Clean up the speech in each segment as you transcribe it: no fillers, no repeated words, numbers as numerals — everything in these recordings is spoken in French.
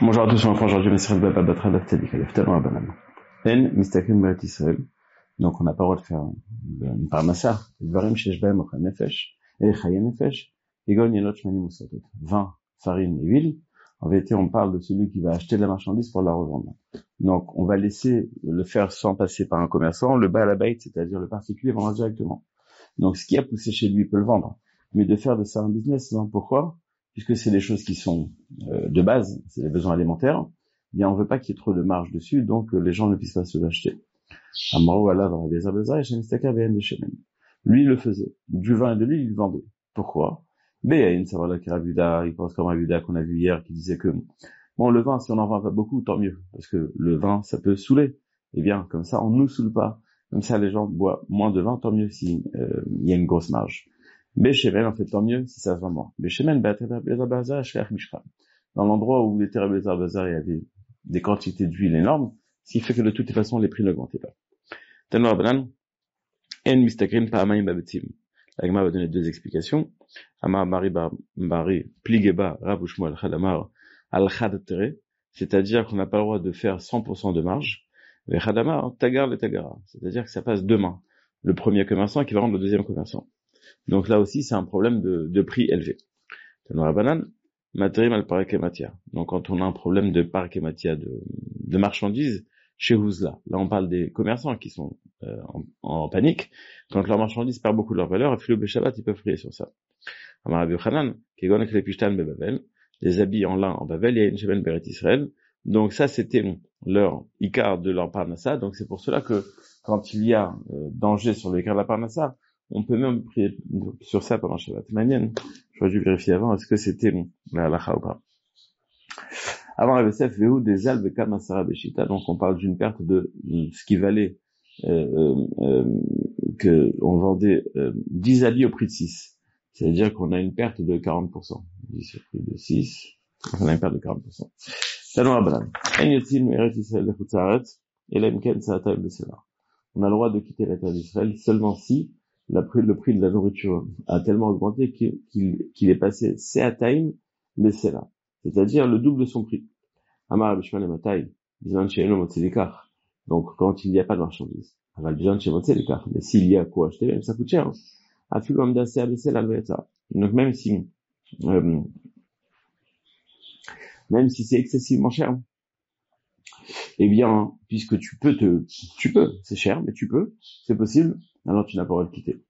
Bonjour à tous, on reprend aujourd'hui Mesrel Baba Batra Daftadik, Aleftalon Abanam. En Mistakim Berat Israël. Donc, on n'a pas le droit de faire une parnassa. Dvarim Sheshbaim Ochel Nefesh, et Chaye Nefesh, Egon Yenot Shmani Moussatot. Vin, farine et huile. En vérité, on parle de celui qui va acheter de la marchandise pour la revendre. Donc, on va laisser le faire sans passer par un commerçant. Le Baal Habayit, c'est-à-dire le particulier, vendra directement. Donc, ce qui a poussé chez lui, il peut le vendre. Mais de faire de ça un business, non? Pourquoi? Puisque c'est des choses qui sont de base, c'est les besoins alimentaires, eh bien on veut pas qu'il y ait trop de marge dessus, donc les gens ne puissent pas se l'acheter. Lui, il le faisait. Du vin et de l'huile, il le vendait. Pourquoi? Il pense comme Abuda qu'on a vu hier, qui disait que bon, le vin, si on en vend pas beaucoup, tant mieux, parce que le vin, ça peut saouler. Eh bien, comme ça, on nous saoule pas. Comme ça, les gens boivent moins de vin, tant mieux si il y a une grosse marge. Béchemen, en fait, tant mieux si ça se vend moins. Béchemen, dans l'endroit où les terres il y avait des quantités d'huile énormes, ce qui fait que de toutes les façons, les prix n'augmentaient pas. Tellement Rabbanan, en mistakrin pa'amayim babetim. La Gemara va donner deux explications. Amar Mari Pligeba Rav Ushmuel Chadamar al Chad Tere, c'est-à-dire qu'on n'a pas le droit de faire 100% de marge. Et Chadamar Tagar le Tagara, c'est-à-dire que ça passe deux mains. Le premier commerçant qui va rendre le deuxième commerçant. Donc là aussi, c'est un problème de prix élevé. Tellement Rabbanan, Materim al Parakematia. Donc quand on a un problème de Parakematia, de marchandises, chez Houzla. Là, on parle des commerçants qui sont en panique. Quand leur marchandise perd beaucoup de leur valeur, à Philo Shabbat, ils peuvent prier sur ça. Amar Rabbi Yochanan, Kegon Klepishtan Bebavel, les habits en lin en Bavel, il y a une Shemen Beret Israël. Donc ça, c'était leur Icar de leur Parnassa. Donc c'est pour cela que quand il y a danger sur le Icar de la Parnassa, on peut même prier sur ça pendant Shabbat. Manienne, j'aurais dû vérifier avant, est-ce que c'était la halakha ou pas. Avant la VSF, Vehu des albes Kamasara Beshita, donc on parle d'une perte de ce qui valait que on vendait 10 habits au prix de 6. C'est-à-dire qu'on a une perte de 40%. 10 au prix de 6, on a une perte de 40%. Talon Rabbanan. En yotzin me'eret Yisrael lechutz haaretz, elem ken sa'atayim b'selar. On a le droit de quitter la terre d'Israël seulement si le prix de la nourriture a tellement augmenté qu'il est passé se'atayim b'selar. C'est-à-dire le double de son prix. Amar Bishman et Matai, Bizan She'eno Motzelikach. Donc, quand il n'y a pas de marchandise. Aval Bizan She'eno Motzelikach. Mais s'il y a quoi acheter, même ça coûte cher. Afilu Amdase Abesel Alveta. Donc, même si c'est excessivement cher, eh bien, puisque tu peux, c'est cher, mais tu peux, c'est possible, alors tu n'as pas le droit de quitter.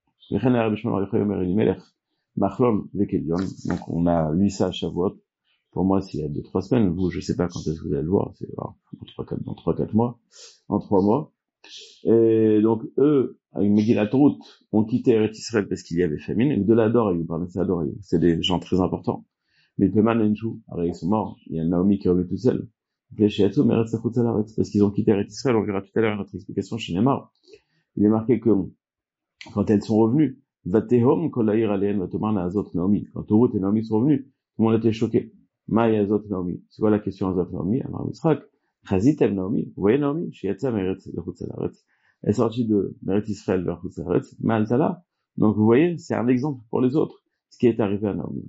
Donc, on a lu ça à Shavuot. Pour moi, s'il y a 2-3 semaines, vous, je sais pas quand est-ce que vous allez le voir, c'est dans 3-4 mois, en 3 mois. Et donc, eux, avec Megillat Ruth, ont quitté Eretz Israël parce qu'il y avait famine, et de l'Ador, ils parlent de ça, c'est des gens très importants. Mais Peman et Nchou, alors ils sont morts, il y a Naomi qui est revenue tout seul. Parce qu'ils ont quitté Eretz Israël, on verra tout à l'heure notre explication chez Neymar. Il est marqué que, quand elles sont revenues, Vatehom kolaïr aléen vatomar na azot Naomi. Quand Ruth et Naomi sont revenus, tout le monde était choqué. Maï azot Naomi. C'est quoi la question azot Naomi? Alors, Yitzhak, Chazitem Naomi. Vous voyez Naomi? Shiatza Meretz lechutz haaretz. Elle est sortie de Meretz Israël vers lechutz haaretz. Ma'altala. Donc, vous voyez, c'est un exemple pour les autres. Ce qui est arrivé à Naomi.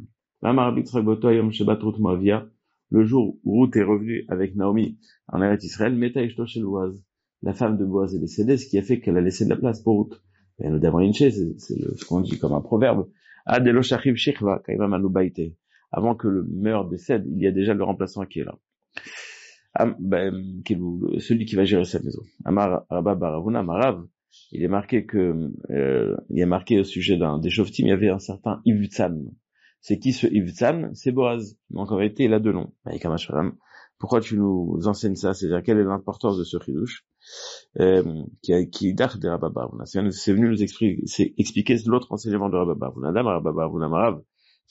Le jour où Ruth est revenue avec Naomi en Eretz Israël, Meta Ishto shel Boaz. La femme de Boaz est décédée, ce qui a fait qu'elle a laissé de la place pour Ruth. Et nous devons c'est ce qu'on dit comme un proverbe. Adelo shachiv shichva, kaima manu baite. Avant que le meurtre décède, il y a déjà le remplaçant qui est là. Celui qui va gérer sa maison. Amar Rabba Baravuna, Amarav, il est marqué au sujet des Shoftim, il y avait un certain Ivtsan. C'est qui ce Ivtsan? C'est Boaz. Donc en réalité, il a deux noms. Pourquoi tu nous enseignes ça? C'est-à-dire, quelle est l'importance de ce chidouche, qui dach de Rabba Baravuna? C'est venu nous expliquer l'autre enseignement de Rabba Baravuna. Rabba Baravuna Amarav.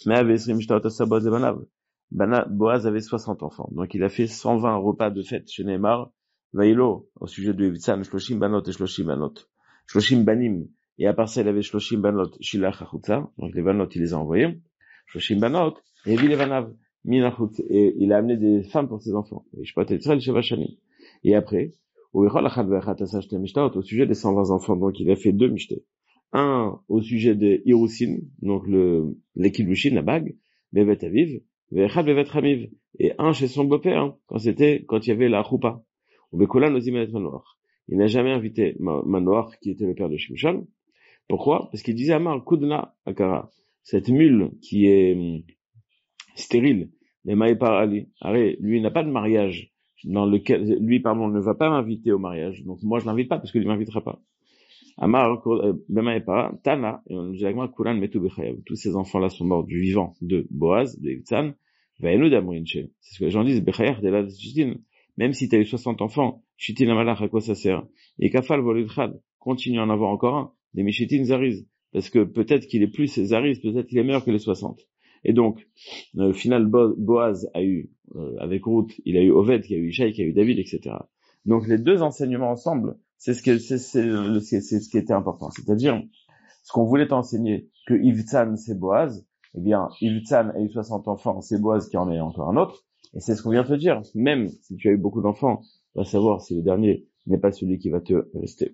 Boaz avait 60 enfants. Donc il a fait 120 repas de fête chez Neymar. Vaïlo, au sujet de Ivtsan, Shloshim Banot et Shloshim Banot. Shloshim Banim. Et à part ça, il avait Shloshim Banot, Shilach Achutza. Donc les Banot, il les a envoyés. Shloshim Banot, et Evi Levanav, Minachut. Et il a amené des femmes pour ses enfants. Et après, au sujet des 120 enfants, donc il a fait 2 mishté. Un au sujet des Hirousin, donc les Kiddushin, la bague, Bevet Aviv, Ve'echad bevet Ramiv, et un chez son beau-père, quand il y avait la choupa. Ou Bekolan Ozimanet Manoach. Il n'a jamais invité Manoach, qui était le père de Shimshon. Pourquoi? Parce qu'il disait Amar Kudna Akara. Cette mule qui est stérile, les Maïpar Ali. Arrête, lui, il n'a pas de mariage dans lequel, ne va pas m'inviter au mariage. Donc, moi, je l'invite pas parce qu'il ne m'invitera pas. Amar, Maïpar, Tana, et on dit Kulan Metu Bechayav. Tous ces enfants-là sont morts du vivant de Boaz, de Yitzhan, Vaenu d'Amrinche. C'est ce que les gens disent, Bechayav de la Chitin. Même si tu as eu 60 enfants, Chitin Amalach, à quoi ça sert? Et Kafal Volidchad, continue à en avoir encore un, des Mishitin Zariz. Parce que peut-être qu'il est plus Zariz, peut-être qu'il est meilleur que les 60. Et donc, au final, Boaz a eu, avec Ruth, il a eu Oved, qui a eu Ishaï, qui a eu David, etc. Donc, les deux enseignements ensemble, c'est ce qui était important. C'est-à-dire, ce qu'on voulait enseigner, que Ivtsan, c'est Boaz, eh bien, Ivtsan a eu 60 enfants, c'est Boaz qui en a encore un autre. Et c'est ce qu'on vient de te dire. Même si tu as eu beaucoup d'enfants, va savoir si le dernier n'est pas celui qui va te rester.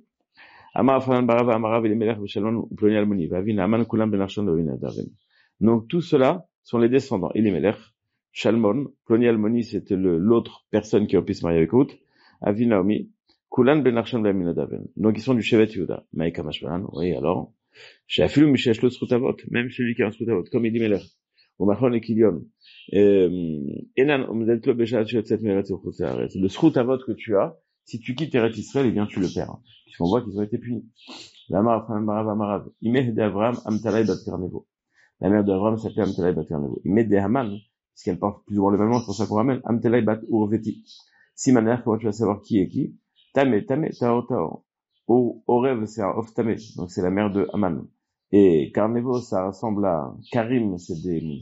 Donc tout cela sont les descendants. Elimelech, Shalmon, Ploni Almoni, c'était l'autre personne qui a pu se marier avec Ruth, Avi Naomi, Kulan ben Arshon ben Aminadaven. Donc ils sont du Shevet Yehuda. Maïka Mashbalan, oui alors. Sheafilu Mishesh lo Srutavot, même celui qui a un Srutavot, comme Elimelech, ou Machon et Kilion. Enan Omdelto Beshat Shetzet Meret Uchutzaaret. Le Srutavot que tu as, si tu quittes Eretz Israël, eh bien tu le perds. Puisqu'on voit qu'ils ont été punis. La mère d'Avraham, Amtalai bat Karnevo. La mère d'Avraham s'appelait Amtalai bat Karnevo. Il met des Haman, puisqu'elle porte plus ou moins le même nom, c'est pour ça qu'on ramène Amtalai bat Urveti. Si ma mère, comment tu vas savoir qui est qui? Tame, Tao. Orev, c'est un Of Tame, donc c'est la mère de Haman. Et Karnevo, ça ressemble à Karim, c'est des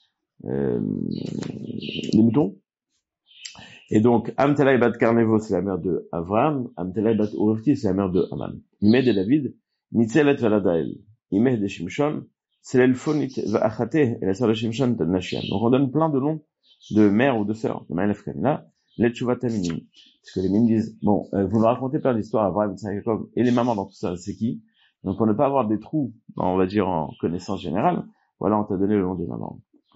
moutons. Et donc, Amtalai bat Karnevo, c'est la mère de Avraham, Amtalai bat Urveti, c'est la mère de Haman. Il met de David, Nitzelet Valadael. Il met de Shimshon, Selelfonit Va'achate, et la sœur de Shimshon, Nashian. Donc on donne plein de noms de mères ou de sœurs. De Maëlef Kamina, Letchuvataminim. Parce que les mines disent, bon, vous nous racontez plein d'histoires, Avraham, Yitzhak, Jacob, et les mamans dans tout ça, c'est qui? Donc pour ne pas avoir des trous, on va dire en connaissance générale, voilà, on t'a donné le nom des mamans.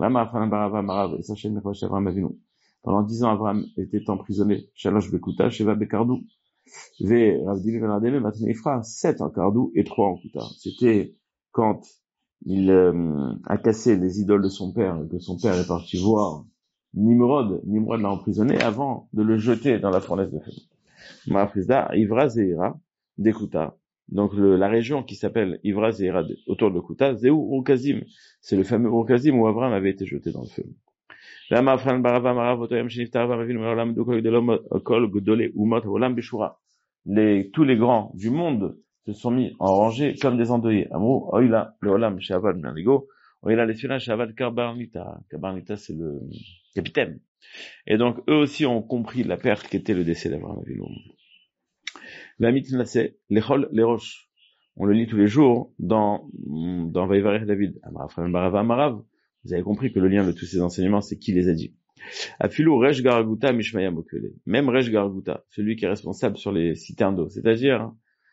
Pendant 10 ans, Avraham était emprisonné. Shalosh Bekuta, Sheva Bekardou. Ve Ravdili Venadele, maintenant il fera 7 en Kardou et 3 en Kuta. C'était quand il a cassé les idoles de son père, et que son père est parti voir Nimrod l'a emprisonné avant de le jeter dans la fournaise de feu. Maafrizda, Ivra Zeira, d'Ekuta. Donc la région qui s'appelle Ivra Zeira autour de Kuta, Zéou Urkazim. C'est le fameux Urkazim où Avraham avait été jeté dans le feu. Tous les grands du monde se sont mis en rangée comme des endeuillés. Amrou, oila, le olam, shavad, bernigo, oila, les filins, shavad, karbarnita. Karbarnita, c'est le capitaine. Et donc, eux aussi ont compris la perte qu'était le décès d'Abraham Avinu. La mitnasé, les chol, les roches. On le lit tous les jours dans Vaïvarech David. Amrafran barava amarav. Vous avez compris que le lien de tous ces enseignements, c'est qui les a dit. Afilou Resh Garaguta Mishmaya Mokele. Même Resh Garaguta, celui qui est responsable sur les citernes d'eau. C'est-à-dire,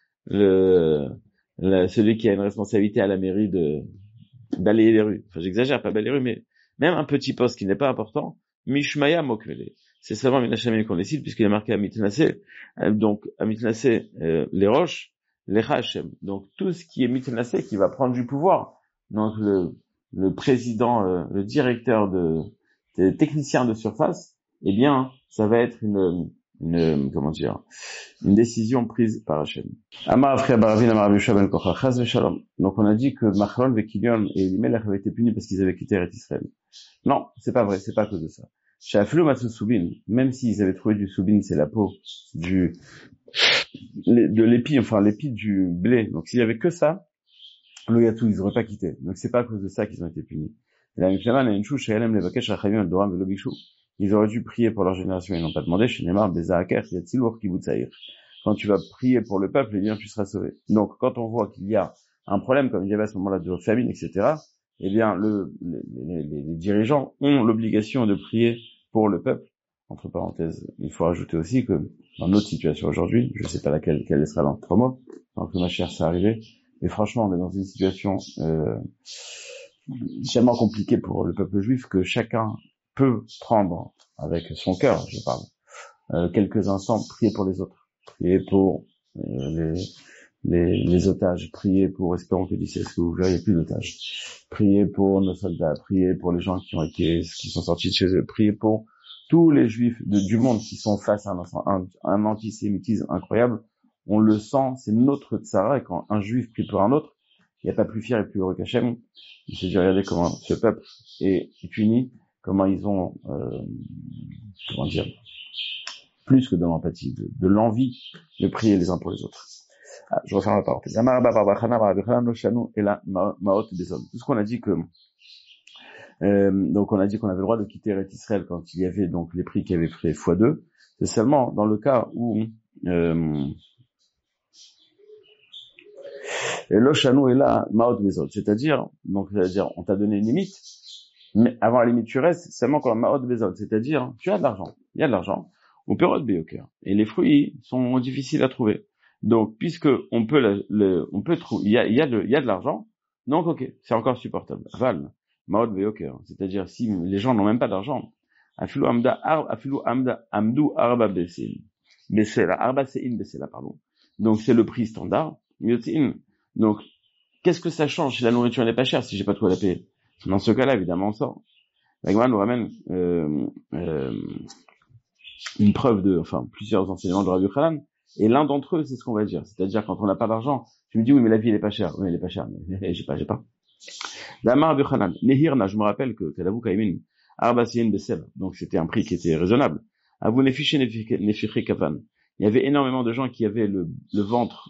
celui qui a une responsabilité à la mairie balayer les rues. Enfin, j'exagère, pas balayer les rues, mais même un petit poste qui n'est pas important, Mishmaya Mokele. C'est seulement Minachamé qu'on les cite, puisqu'il est marqué à Mitnasé. Donc, à Mitnasé, les roches, les Hachem. Donc, tout ce qui est Mitnasé, qui va prendre du pouvoir. Donc, le président, le directeur des techniciens de surface, eh bien, ça va être une décision prise par Hachem. Donc, on a dit que Machlon, Vekilion et Elimelech avaient été punis parce qu'ils avaient quitté Eretz Israël. Non, c'est pas vrai, c'est pas à cause de ça. Même s'ils avaient trouvé du soubin, c'est la peau de l'épi, enfin l'épi du blé. Donc s'il y avait que ça, le yatou, ils auraient pas quitté. Donc c'est pas à cause de ça qu'ils ont été punis. Ils auraient dû prier pour leur génération, ils n'ont pas demandé. Quand tu vas prier pour le peuple, eh bien tu seras sauvé. Donc quand on voit qu'il y a un problème, comme il y avait à ce moment-là de famine, etc., eh bien les dirigeants ont l'obligation de prier pour le peuple. Entre parenthèses, il faut rajouter aussi que dans notre situation aujourd'hui, je ne sais pas quelle sera dans 3 mois, tant que ma chère s'est arrivée, mais franchement on est dans une situation tellement compliquée pour le peuple juif que chacun peut prendre avec son cœur, je parle, quelques instants, prier pour les autres, prier pour les otages, prier pour, espérons que d'ici à ce que vous verrez, il n'y a plus d'otages, prier pour nos soldats, prier pour les gens qui sont sortis de chez eux, prier pour tous les juifs du monde qui sont face à un antisémitisme incroyable. On le sent, c'est notre tsara, et quand un juif prie pour un autre, il n'y a pas plus fier et plus heureux qu'Hachem. Il s'est dit, regardez comment ce peuple est uni, comment ils ont, plus que de l'empathie, de l'envie de prier les uns pour les autres. Ah, je referme la parenthèse. Tout ce qu'on a dit que, donc on a dit qu'on avait le droit de quitter Eretz Israël quand il y avait donc les prix qui avaient fait x2. C'est seulement dans le cas où, Loshanu est là, Maot Bezot. C'est-à-dire, on t'a donné une limite, mais avant la limite tu restes, seulement quand Maot Bezot. C'est-à-dire, tu as de l'argent. Il y a de l'argent. On peut Beyoker. Et les fruits sont difficiles à trouver. Donc, puisque on peut trouver, il y a de l'argent, donc ok, c'est encore supportable. Val, Maot Beyoker. C'est-à-dire, si les gens n'ont même pas d'argent, Afilu Amdu Arba Besela, Arba Sein Besela, pardon. Donc, c'est le prix standard. Yotin. Donc, qu'est-ce que ça change si la nourriture n'est pas chère, si j'ai pas de quoi la payer? Dans ce cas-là, évidemment, on sort. La Gemara nous ramène, une preuve plusieurs enseignements de Rabbi Yochanan, et l'un d'entre eux, c'est ce qu'on va dire. C'est-à-dire, quand on n'a pas d'argent, tu me dis, oui, mais la vie, elle est pas chère. Oui, elle est pas chère, mais j'ai pas. Damar Rabbi Yochanan, Nehirna, je me rappelle que Kadavu Kaimin, Arba Sien Besel, donc c'était un prix qui était raisonnable. Avu Nefiché Nefiché Kavan. Il y avait énormément de gens qui avaient le ventre,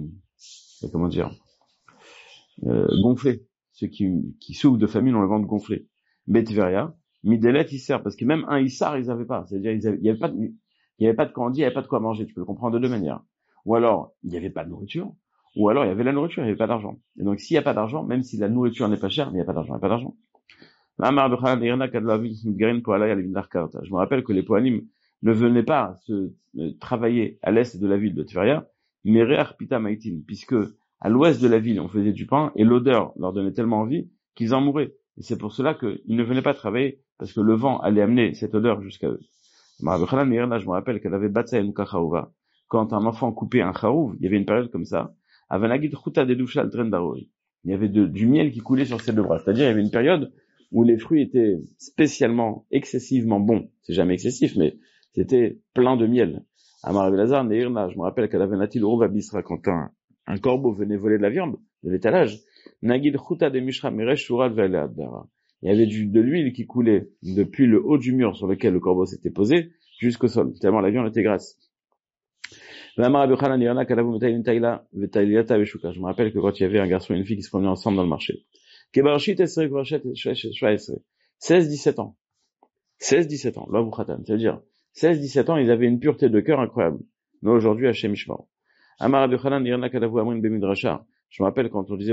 gonflé. Ceux qui souffrent de famine ont le ventre gonflé. Betveria, Midelet, Isser, parce que même un Issar, ils avaient pas. C'est-à-dire, il y avait pas de candy, il y avait pas de quoi manger. Tu peux le comprendre de deux manières. Ou alors, il y avait pas de nourriture. Ou alors, il y avait la nourriture, il y avait pas d'argent. Et donc, s'il y a pas d'argent, même si la nourriture n'est pas chère, mais il y a pas d'argent, Je me rappelle que les Poanim ne venaient pas se travailler à l'est de la ville de Tveria, mais Reach Pita Maitin, puisque à l'ouest de la ville, on faisait du pain, et l'odeur leur donnait tellement envie qu'ils en mouraient. Et c'est pour cela qu'ils ne venaient pas travailler, parce que le vent allait amener cette odeur jusqu'à eux. Je me rappelle qu'elle avait battu une kachaouva. Quand un enfant coupait un chaouv, il y avait une période comme ça. Il y avait du miel qui coulait sur ses deux bras. C'est-à-dire, il y avait une période où les fruits étaient spécialement, excessivement bons. C'est jamais excessif, mais c'était plein de miel. Amar Belazar, Neirna, je me rappelle qu'elle avait natil Rouva Bisra quand un corbeau venait voler de la viande, de l'étalage. Nagid Chuta de Mishra Meresh Shural Ve'aleadara. Il y avait de l'huile qui coulait depuis le haut du mur sur lequel le corbeau s'était posé jusqu'au sol, tellement la viande était grasse. Je me rappelle que quand il y avait un garçon et une fille qui se promenaient ensemble dans le marché. 16-17 ans. 16-17 ans, là, ça veut dire 16-17 ans, ils avaient une pureté de cœur incroyable. Mais aujourd'hui, Hachem Ishmael. Je me rappelle quand on disait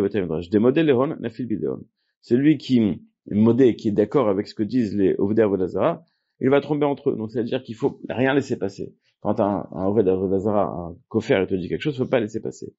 celui qui est modé, qui est d'accord avec ce que disent les Ovdei Avodazara, il va tomber entre eux. Donc, c'est-à-dire qu'il faut rien laisser passer. Quand un Ovdei Avodazara, un kofer, il te dit quelque chose, il faut pas laisser passer.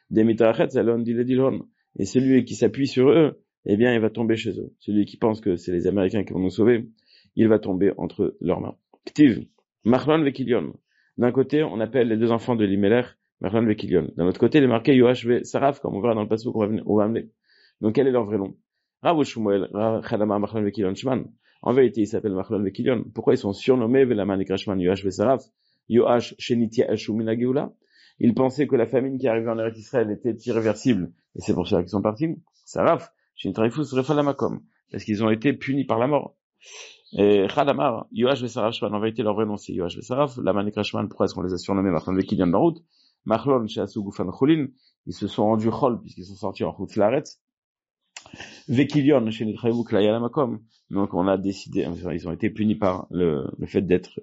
Et celui qui s'appuie sur eux, eh bien, il va tomber chez eux. Celui qui pense que c'est les Américains qui vont nous sauver, il va tomber entre leurs mains. Ktiv, Machlon Vekilion. D'un côté, on appelle les deux enfants de Limelech, Machlon Vekilion. D'un autre côté, les marqués Yoash ve Saraf, comme on verra dans le passage qu'on va amener. Donc, quel est leur vrai nom? Rav Shmuel, Chadama Machlon Vekilion Shman. En vérité, ils s'appellent Machlon Vekilion. Pourquoi ils sont surnommés Velaman Ikrashman Yoash ve Saraf? Yoash Shenitia Ashumina Geula. Ils pensaient que la famine qui arrivait en Eretz Israël était irréversible. Et c'est pour cela qu'ils sont partis. Saraf, Shenitrifus Refalamakom. Parce qu'ils ont été punis par la mort. Et Khadamar, Yoash Vesaraf Shman, en vérité, leur vrai nom c'est Yoash Vesaraf. La Manikrashman, pourquoi est-ce qu'on les a surnommés Machlon Vekilion dans route? Machlon, Sheasu Gufan Chulin, ils se sont rendus Chol, puisqu'ils sont sortis en Chutz Laaretz. Vekilion, Shenitrifus Klayalamakom. Donc on a décidé, ils ont été punis par le fait d'être,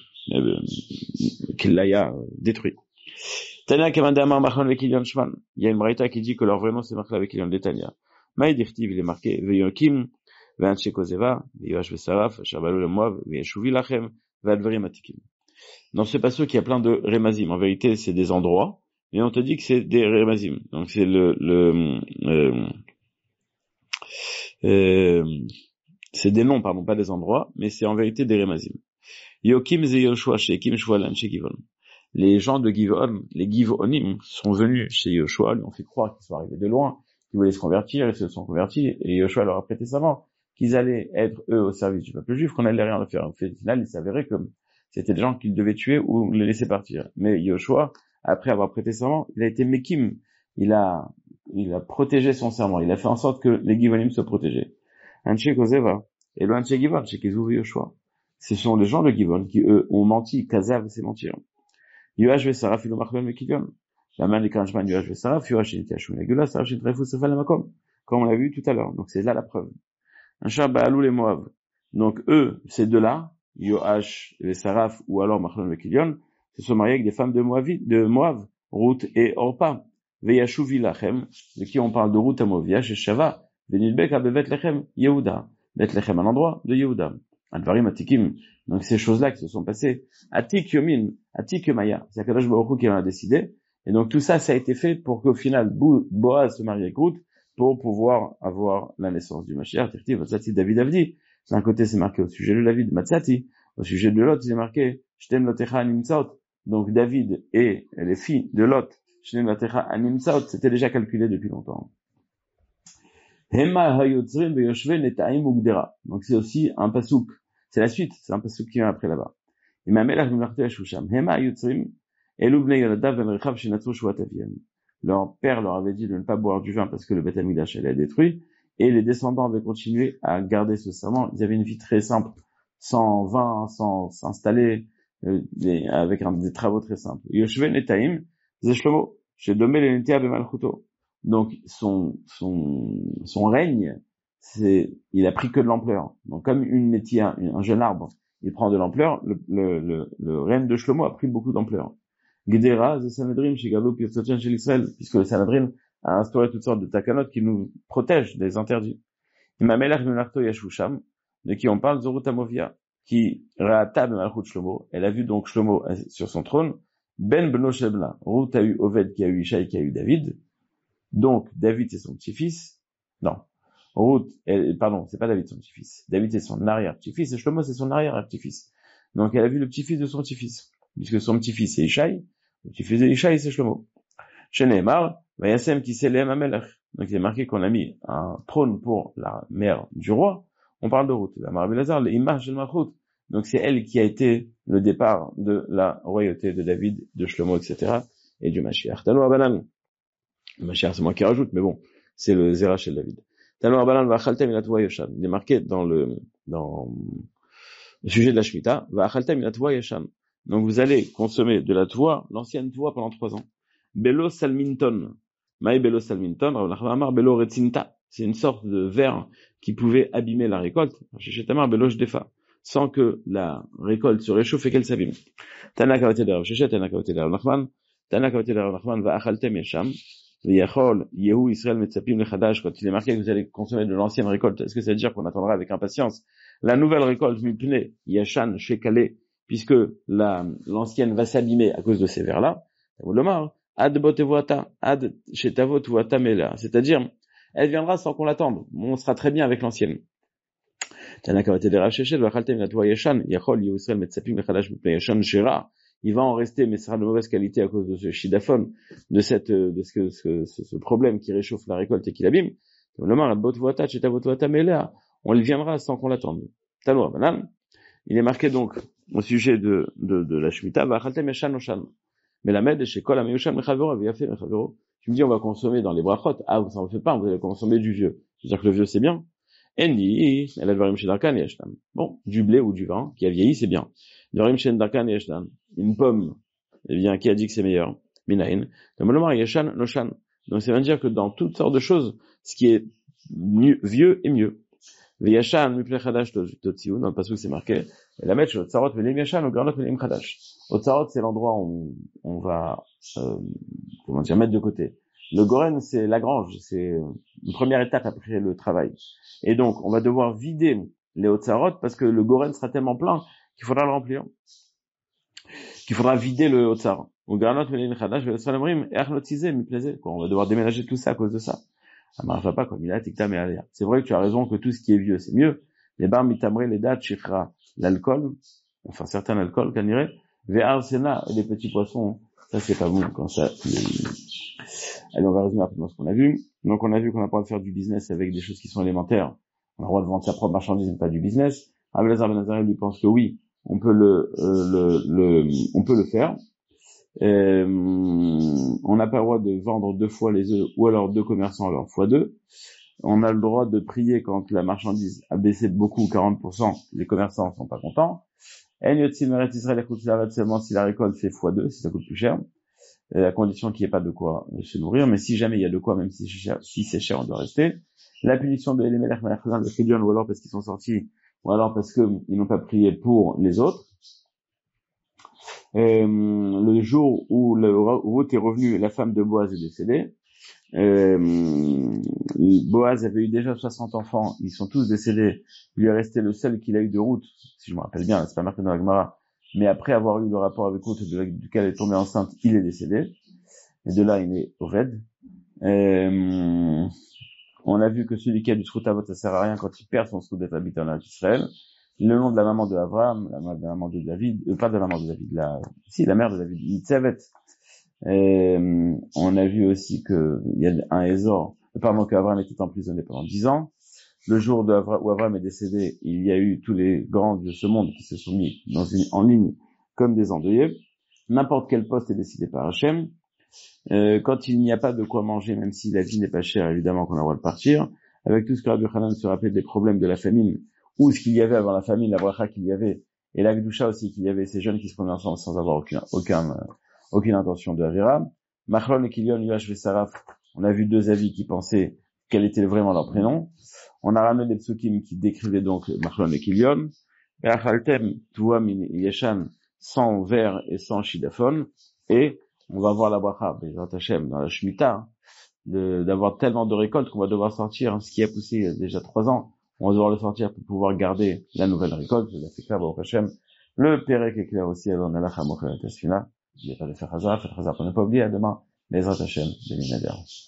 Kilaya, détruit. Tania Kamandamar Machlon Vekilion Shman. Il y a une braïta qui dit que leur vrai nom c'est Machlon Vekilion de Tania. Maïdirtiv, il est marqué, Veyokim, dans ce passage, il y a plein de remazim. En vérité, c'est des endroits, mais on te dit que c'est des remazim. Donc, c'est C'est des noms, pardon, pas des endroits, mais c'est en vérité des Remazim. Yokim ze Yoshua shekim shvolan shekivon. Les gens de Givon, les Givonim, sont venus chez Yoshua, lui ont fait croire qu'ils sont arrivés de loin, qu'ils voulaient se convertir, ils se sont convertis, et Yoshua leur a prêté sa main, qu'ils allaient être, eux, au service du peuple juif, qu'on allait rien leur faire. Au final, il s'avérait que c'était des gens qu'ils devaient tuer ou les laisser partir. Mais Yoshua, après avoir prêté serment, il a été Mekim. Il a protégé son serment. Il a fait en sorte que les Givonim soient protégés. Anche Kozeva. Et le Anche Givon, chez Kizuv Yoshua. Ce sont les gens de Givon qui, eux, ont menti. Kazav, c'est mentir. Yoash Vesaraf, il a marqué le Kidion. La main des Kanjman, Yoash Vesaraf, Yoash Nitiashun Legula, Sarach Nitrefus Sefal Makom. Comme on l'a vu tout à l'heure. Donc c'est là la preuve. Ancha Baalou les Moab. Donc eux, ces deux-là, Yoash et Saraf, ou alors Machlon le Kidion, se sont mariés avec des femmes de Moab, Ruth et Orpa. Veyashuvi Lachem, de qui on parle de Ruth à Movia, chez Shava, Venilbek à Bevet Lechem, Yehuda. Bet Lechem, un endroit de Yehuda. Advarim Atikim. Donc ces choses-là qui se sont passées. Atik Yomin, Atik Yomaya. C'est Akadosh Baruch Hu qui en a décidé. Et donc tout ça, ça a été fait pour qu'au final, Boaz se marie avec Ruth, pour pouvoir avoir la naissance du Mashiach. Matzati David Avdi. D'un côté, c'est marqué au sujet de David, Matzati. Au sujet de Lot, c'est marqué, Shtem Lotecha Animtzot. Donc David et les filles de Lot, Shtem Lotecha Animtzot, c'était déjà calculé depuis longtemps. Hema Hayotzrim Beyoshve Netaim Ugdera. Donc c'est aussi un pasouk. C'est la suite, c'est un pasouk qui vient après là-bas. Imamelach Mimlartu Yashusham. Hema Hayotzrim Elubnei Yonadav Ben Rechav Shinatzu Shuat Aviem. Leur père leur avait dit de ne pas boire du vin parce que le Beth Amikdash allait être détruit, et les descendants avaient continué à garder ce serment. Ils avaient une vie très simple, sans vin, sans s'installer, avec des travaux très simples. Yoshve Netaim, Zeshlomo, chez Domé le Netia Bemalchuto. Donc son règne, il a pris que de l'ampleur. Donc comme une Netia, un jeune arbre, il prend de l'ampleur, le règne de Shlomo a pris beaucoup d'ampleur. Gdera, the Sanhedrin, Shigavlo, Piotsotian, chez l'Israël, puisque le Sanhedrin a instauré toutes sortes de takanot qui nous protègent des interdits. Imamelach Menarto Yashusham, de qui on parle, Zorut Amovia, qui Ra'ata Bemalchut Shlomo, elle a vu donc Shlomo sur son trône, Ben Beno Shebna, Ruth a eu Oved, qui a eu Ishaï, qui a eu David, donc David c'est son petit-fils, non, Ruth, pardon, c'est pas David son petit-fils, David c'est son arrière-petit-fils, et Shlomo c'est son arrière-petit-fils. Donc elle a vu le petit-fils de son petit-fils, puisque son petit-fils c'est Ishaï, le petit-fils d'Ishaï c'est Shlomo. Chez Nehemar, Vayasem Tiselem Amelach. Donc il est marqué qu'on a mis un trône pour la mère du roi. On parle de Ruth. La Mar Belazar, l'image de Malchut. Donc c'est elle qui a été le départ de la royauté de David, de Shlomo, etc. et du Mashiach. Tano Abanan. Le Mashiach c'est moi qui rajoute, mais bon, c'est le Zerach chez David. Tano Abanan Vachaltem Inatwa Yoshan. Il est marqué dans le sujet de la Shemitah, Vachaltem Inatwa Yoshan. Donc vous allez consommer de la toit, l'ancienne toit pendant 3 ans. Belo Salminton. Maï Belo Salminton, Rav Nachman Amar Belo Retzinta. C'est une sorte de verre qui pouvait abîmer la récolte. Chez Tamar Belo Jdefa. Sans que la récolte se réchauffe et qu'elle s'abîme. Tana Kavate de Rav Shechet, Tana Kavate de Rav Nachman. Tana Kavate de Rav Nachman va achaltem yesham. V'yachol Yehu Israël Metzapim Lechadash. Quand il est marqué que vous allez consommer de l'ancienne récolte, est-ce que ça veut dire qu'on attendra avec impatience la nouvelle récolte Mipne Yashan Shekale, puisque l'ancienne va s'abîmer à cause de ces vers-là? Ad botevoata, ad shetavot voata mela. C'est-à-dire, elle viendra sans qu'on l'attende. On sera très bien avec l'ancienne. Il va en rester, mais ce sera de mauvaise qualité à cause de ce shidaphone, de ce problème qui réchauffe la récolte et qui l'abîme. On le viendra sans qu'on l'attende. Il est marqué donc au sujet de la Shemitah, mais la med chez Kol Ameyushan Mechavero avait fait Mechavero. Tu me dis on va consommer dans les brachot. Ah, ça ne fait pas, vous allez consommer du vieux. C'est-à-dire que le vieux c'est bien. Endi, elle a dvarim chez Darkan et Yeshtan. Bon, du blé ou du vin qui a vieilli c'est bien. Dvarim chez Darkan et Yeshtan. Une pomme, eh bien, qui a dit que c'est meilleur. Minain. Comme le mar Yeshan Noshan. Donc ça veut dire que dans toutes sortes de choses, ce qui est vieux est mieux. V'yashan miplei chadash totziu, dans le passage c'est marqué, la mettre au tzarot velim yashan au granot velim chadash. Au tzarot c'est l'endroit où on va, mettre de côté. Le goren c'est la grange, c'est une première étape après le travail. Et donc on va devoir vider les hauts tzarot parce que le goren sera tellement plein qu'il faudra le remplir. Qu'il faudra vider le haut tzarot. Au granot velim chadash velim salamrim ernotizé miplaisé. On va devoir déménager tout ça à cause de ça. Ça marche pas comme il a tikta mais c'est vrai que tu as raison que tout ce qui est vieux c'est mieux, les bar mitamré, les dates, chikra, l'alcool, enfin certains alcools, qu'on dirait, ve'arsena, les petits poissons, ça c'est pas bon quand ça. Allez, on va résumer rapidement ce qu'on a vu. Donc on a vu qu'on n'a pas le droit de faire du business avec des choses qui sont élémentaires. On a le droit de vendre sa propre marchandise, mais pas du business. Rabbi Elazar ben Azariah lui pense que oui, on peut on peut le faire. On n'a pas le droit de vendre 2 fois les œufs, ou alors 2 commerçants alors fois 2. On a le droit de prier quand la marchandise a baissé beaucoup, 40%, les commerçants sont pas contents. En Yotzim Eretz Israël écoute seulement si la récolte fait fois 2, si ça coûte plus cher, à condition qu'il n'y ait pas de quoi se nourrir, mais si jamais il y a de quoi, même si c'est cher, on doit rester. La punition de Elimelech Malachazan, le Chidion, ou alors parce qu'ils sont sortis, ou alors parce qu'ils n'ont pas prié pour les autres. Le jour où Ruth est revenu, la femme de Boaz est décédée. Boaz avait eu déjà 60 enfants, ils sont tous décédés. Il lui est resté le seul qu'il a eu de Ruth, si je me rappelle bien, c'est pas marqué dans la Gemara, mais après avoir eu le rapport avec Ruth, duquel elle est tombée enceinte, il est décédé. Et de là, il est Oved. On a vu que celui qui a du Srutavot, ça sert à rien quand il perd son Srut d'être habitant en Israël. Le nom de la maman de Abraham, la maman de David, pas de la maman de David, la mère de David, Nitzevet. On a vu aussi que il y a un Ézor, apparemment qu'Abraham était emprisonné pendant 10 ans. Le jour où Abraham est décédé, il y a eu tous les grands de ce monde qui se sont mis en ligne comme des endeuillés. N'importe quel poste est décidé par Hachem. Quand il n'y a pas de quoi manger, même si la vie n'est pas chère, évidemment qu'on a le droit de partir. Avec tout ce que Rabbi Hanan se rappelle des problèmes de la famine, ou ce qu'il y avait avant la famine, la bracha qu'il y avait, et la Gdusha aussi qu'il y avait, ces jeunes qui se prenaient ensemble sans avoir aucune intention de Avera. Machlon et Kilion, Yoash et Saraf, on a vu 2 avis qui pensaient quel était vraiment leur prénom. On a ramené des psukim qui décrivaient donc Machlon et Kilion. Et Achaltem, Tuam Yeshan, sans verre et sans shidaphone. Et on va voir la bracha, Bezrat Hashem, dans la Shemitah, d'avoir tellement de récoltes qu'on va devoir sortir, ce qui a poussé déjà 3 ans. On va devoir le sortir pour pouvoir garder la nouvelle récolte. Je l'ai fait clair, Baruch Hashem. Le Pérec est clair aussi, alors on a la Chamoch et la Tesfina. Il n'y a pas de faire Hazar, pour ne pas oublier, à demain, Bezrat Hashem, Béni Nader.